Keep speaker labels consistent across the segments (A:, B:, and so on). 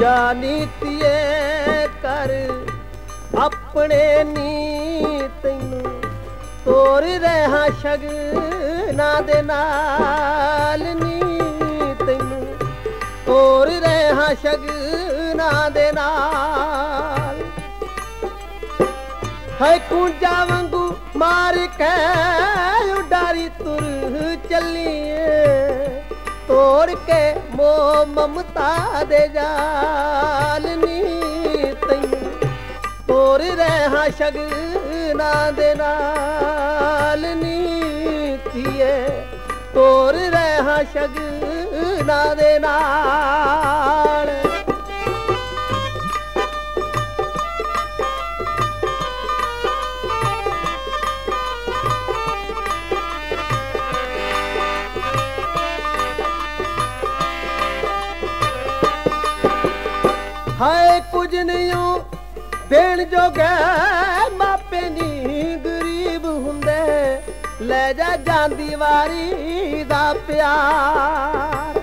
A: ਜਾ ਨੀਤੀਏ ਕਰ ਆਪਣੇ ਨੀ ਤੈਨੂੰ ਤੋਰ ਰਹਾ ਸ਼ਗਨਾਂ ਦੇ ਨਾਲ ਨੀ ਤੈਨੂੰ ਤੋਰ ਰਹਾ ਸ਼ਗਨਾਂ ਦੇ ਨਾਲ ਹੈ ਕੁੰਜਾ ਵਾਂਗੂ ਮਾਰ ਕੇ ਉਡਾਰੀ ਤੁਰ ਚੱਲੀਏ ਤੋੜ ਕੇ ਮੋਹ ਮਮਤਾ ਦੇ ਜਾਲ ਨੀ ਤੈਨੂੰ ਤੋਰ ਰਹਾ ਸ਼ਗਨਾਂ ਦੇ ਨਾਲ ਨੀ ਧੀਏ ਤੋਰ ਰਹਾ ਸ਼ਗਨਾਂ ਦੇ ਨਾਲ ਹਾਏ ਕੁਝ ਨਹੀਂ ਦੇਣ ਜੋਗੇ ਮਾਪੇ ਨੀ ਗਰੀਬ ਹੁੰਦੇ ਲੈ ਜਾ ਜਾਂਦੀ ਵਾਰੀ ਦਾ ਪਿਆਰ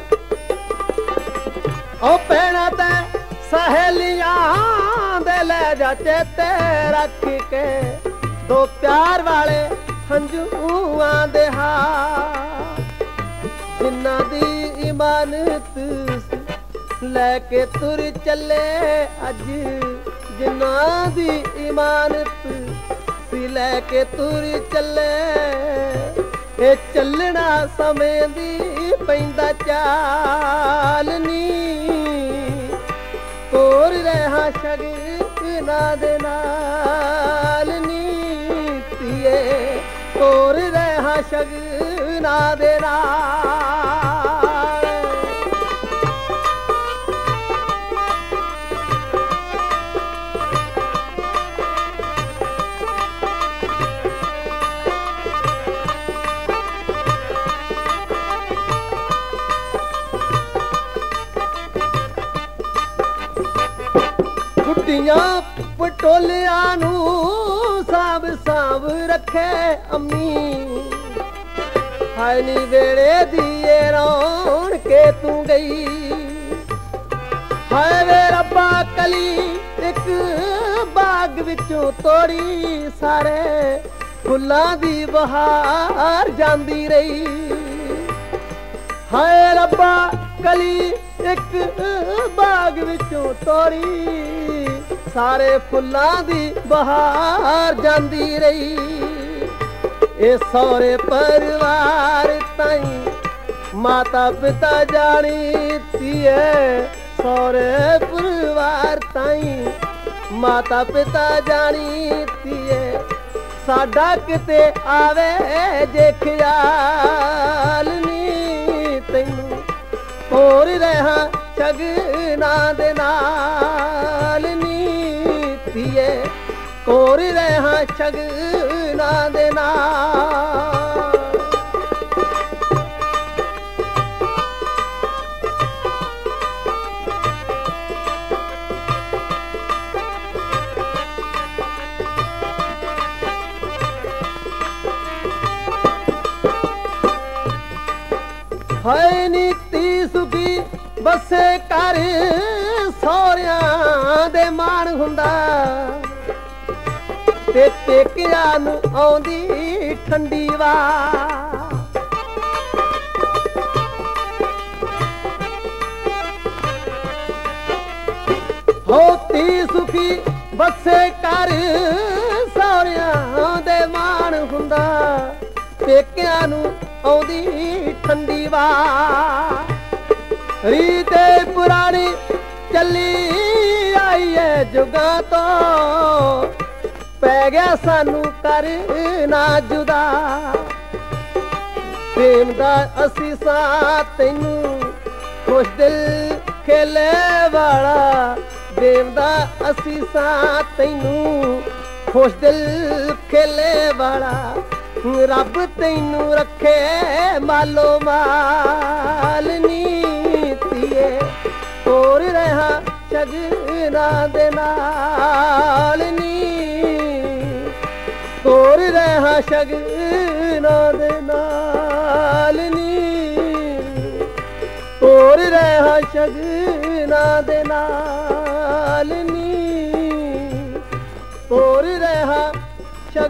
A: ਉਹ ਭੈਣਾਂ ਤੇ ਸਹੇਲੀਆਂ ਦੇ ਲੈ ਜਾ ਚੇਤੇ ਰੱਖ ਕੇ ਦੋ ਪਿਆਰ ਵਾਲੇ ਹੰਝੂਆਂ ਦੇ ਹਾਰ ਜਿਨ੍ਹਾਂ ਦੀ ਇਮਾਨਤ ਲੈ ਕੇ ਤੁਰ ਚੱਲੇ ਅੱਜ ਜਿਨ੍ਹਾਂ ਦੀ ਇਮਾਨਤ ਸੀ ਲੈ ਕੇ ਤੁਰ ਚੱਲੇ ਇਹ ਚੱਲਣਾ ਸਮੇਂ ਦੀ ਪੈਂਦਾ ਚਾਲ ਨੀ ਤੋਰ ਰਹਾ ਸ਼ਗਨਾਂ ਦੇ ਨਾਲ ਨੀ ਧੀਏ ਤੋਰ ਰਹਾ ਸ਼ਗਨਾਂ ਦੇ ਨਾਲ ਕੁੱਟੀਆਂ ਪਟੋਲਿਆਂ ਨੂੰ ਸਾਂਭ ਸਾਂਭ ਰੱਖੇ ਅੰਮੀ ਹਾਏ ਨੀ ਵੇਲੇ ਦੀਏ ਰੌਣ ਕੇ ਤੂੰ ਗਈ ਹਾਏ ਵੇ ਰੱਬਾ ਕਲੀ ਇੱਕ ਬਾਗ ਵਿੱਚੋਂ ਤੋੜੀ ਸਾਰੇ ਫੁੱਲਾਂ ਦੀ ਬਹਾਰ ਜਾਂਦੀ ਰਹੀ ਹਾਏ ਰੱਬਾ ਕਲੀ ਇੱਕ ਬਾਗ ਵਿੱਚੋਂ ਤੋੜੀ ਸਾਰੇ ਫੁੱਲਾਂ ਦੀ ਬਹਾਰ ਜਾਂਦੀ ਰਹੀ ਇਹ ਸਹੁਰੇ ਪਰਿਵਾਰ ਤਾਈਂ ਮਾਤਾ ਪਿਤਾ ਜਾਣੀ ਧੀਏ ਸਹੁਰੇ ਪਰਿਵਾਰ ਤਾਈਂ ਮਾਤਾ ਪਿਤਾ ਜਾਣੀ ਧੀਏ ਸਾਡਾ ਕਿਤੇ ਆਵੇ ਜੇ ਖਿਆਲ ਨੀ ਤੈਨੂੰ ਤੋਰ ਰਹਾ ਸ਼ਗਨਾਂ ਦੇ ਨਾਲ ਨੀ ਧੀਏ ਤੋਰ ਰਹਾ ਸ਼ਗਨਾਂ ਦੇ ਨਾਲ ਹਾਏ ਨੀਤੀ ਸੁਖੀ ਬਸੇ ਕਰ ਸਹੁਰਿਆਂ ਦੇ ਮਾਣ ਹੁੰਦਾ ਤੇ ਪੇਕਿਆਂ ਨੂੰ ਆਉਂਦੀ ਠੰਡੀ ਵਾ ਹੋਤੀ ਸੁਖੀ ਬਸੇ ਕਰ ਸਹੁਰਿਆਂ ਦੇ ਮਾਣ ਹੁੰਦਾ ਪੇਕਿਆਂ ਨੂੰ ਆਉਂਦੀ ਠੰਡੀ ਵਾ ਰੀਤੇ ਪੁਰਾਣੀ ਚੱਲੀ ਆਈ ਏ ਜੁਗਾਂ ਤੋਂ ਪੈ ਗਿਆ ਸਾਨੂੰ ਕਰਨਾ ਜੁਦਾ ਪ੍ਰੇਮ ਦਾ ਅਸੀਂ ਸਾਥ ਤੈਨੂੰ ਖੁਸ਼ ਦਿਲ ਖੇਲੇ ਵਾਲਾ ਪ੍ਰੇਮ ਦਾ ਅਸੀਂ ਸਾਥ ਤੈਨੂੰ ਖੁਸ਼ ਦਿਲ ਖੇਲੇ ਵਾਲਾ ਰੱਬ ਤੈਨੂੰ ਰੱਖੇ ਮਾਲੋ ਮਾਲ ਨੀ ਧੀਏ ਤੋਰ ਰਹਾ ਸ਼ਗਨਾਂ ਦੇ ਨਾਲ ਨੀ ਤੋਰ ਰਹਾ ਸ਼ਗਨਾਂ ਦੇ ਨਾਲ ਨੀ ਤੋਰ ਰਹਾ ਸ਼ਗਨਾਂ ਦੇ ਨਾਲ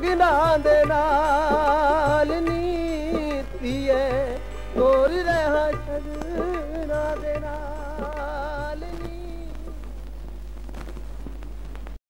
A: ਸਗਨਾਂ ਦੇ ਨਾਲ ਨੀ ਧੀਏ ਤੋਰ ਰਹਾ ਸਗਨਾਂ ਦੇ ਨਾਲ।